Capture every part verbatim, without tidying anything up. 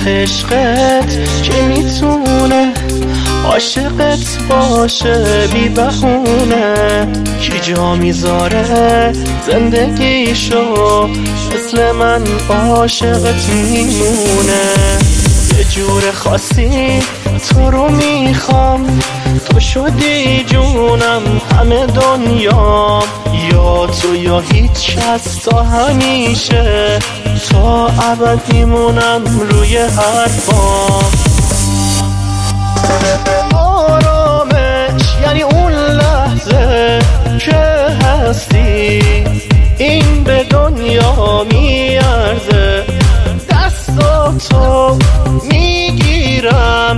عشقت که میتونه عاشقت باشه بی بهونه، کی جا میذاره زندگیشو مثل من عاشقت میمونه. یه جور خاصی تو رو میخوام، تو شدی جونم همه دنیام، یا تو یا هیچ کس تا همیشه، تا ابد میمونم روی حرفام. آرامش یعنی اون لحظه که هستی، این به دنیا میارزه. دستاتو میگیرم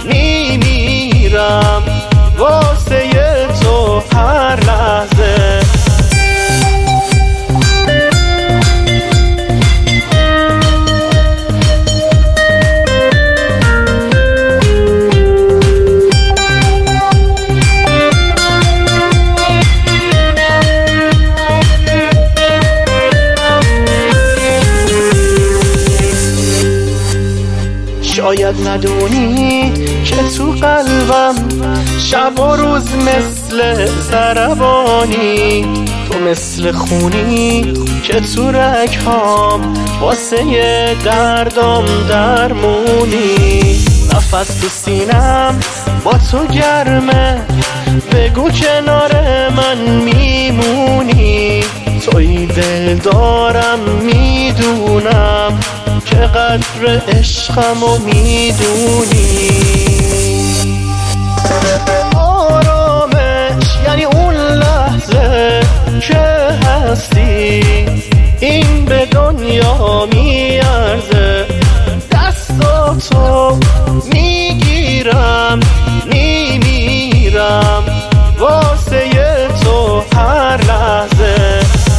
میمیرم واسه تو هر لحظه. شاید ندونی که تو قلبم شب و روز مثل ضربانی، تو مثل خونی که تو رگهام واسه دردم درمونی. نفس تو سینم با تو گرمه، بگو کنار من میمونی. توی دل دارم میدونم که قدر عشقمو میدونی. آرامش یعنی اون لحظه که هستی، این به دنیا میارزه. دستاتو میگیرم میمیرم واسه تو هر لحظه.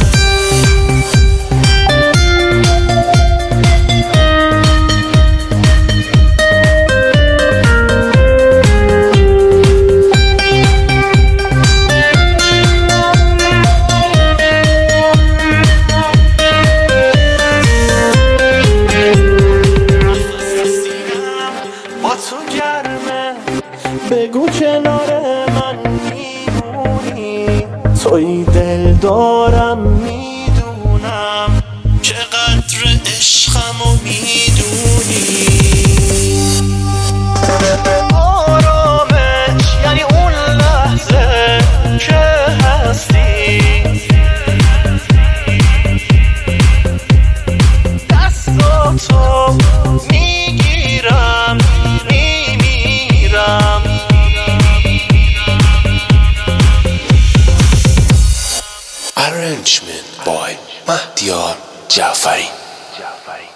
بگو کنار من میمونی. توی دل دارم میدونم که قدر عشقمو میدونی. آرامش یعنی اون لحظه که هستی، دستاتو میگیرم میمیرم. Arrangement by Mahdiar Jafari.